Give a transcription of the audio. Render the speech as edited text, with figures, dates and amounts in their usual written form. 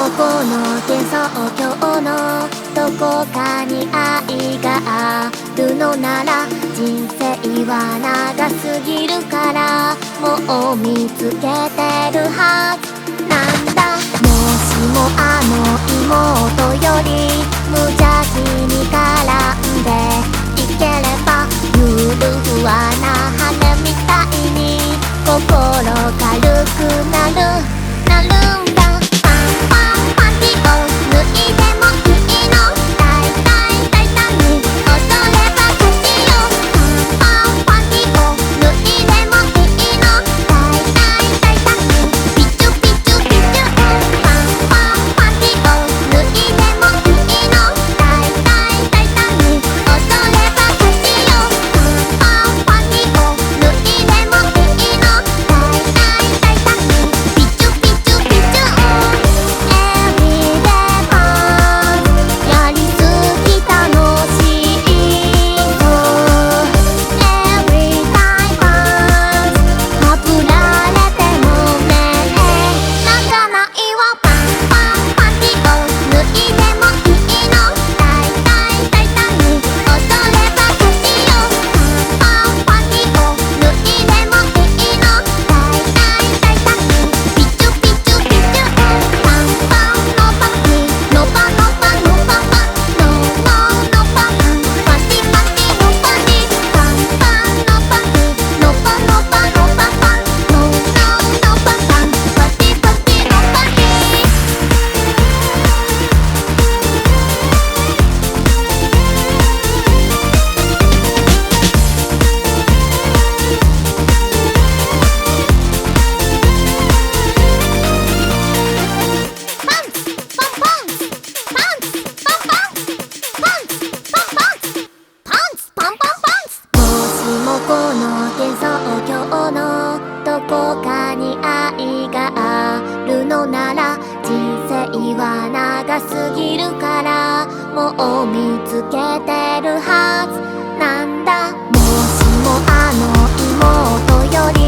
もこの幻想郷のどこかに愛があるのなら、人生は長すぎるからもう見つけてるはずなんだ。もしもあの妹より無邪気に絡んでいければ、ゆるふわな羽みたいに心軽くなるんだ。パンパンパンティを脱いでもいいの？大胆に踊れば勝ちよ。パンパンパンティを脱いでもいいの？大胆にピチュピチュピチュ。パンパンパンティを脱いでもいいの？大胆に踊れば勝ちよ。パンパンパンティを脱いでもいいの？大胆にピチュピチュピチュ。この幻想郷のどこかに愛があるのなら、人生は長すぎるからもう見つけてるはずなんだ。もしもあの妹より